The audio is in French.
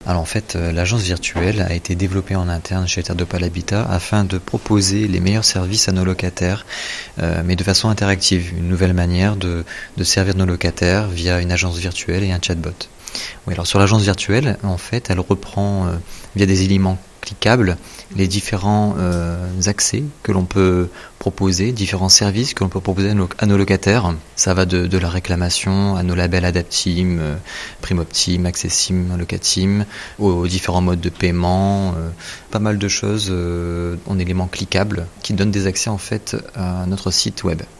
Alors en fait, l'agence virtuelle a été développée en interne chez Terre de Pal Habitat afin de proposer les meilleurs services à nos locataires, mais de façon interactive, une nouvelle manière de servir nos locataires via une agence virtuelle et un chatbot. Oui, alors sur l'agence virtuelle, en fait, elle reprend via des éléments cliquables les différents accès que l'on peut proposer, différents services que l'on peut proposer à nos locataires. Ça va de la réclamation à nos labels Adaptim, Primoptim, Accessim, Locatim, aux différents modes de paiement, pas mal de choses en éléments cliquables qui donnent des accès en fait à notre site web.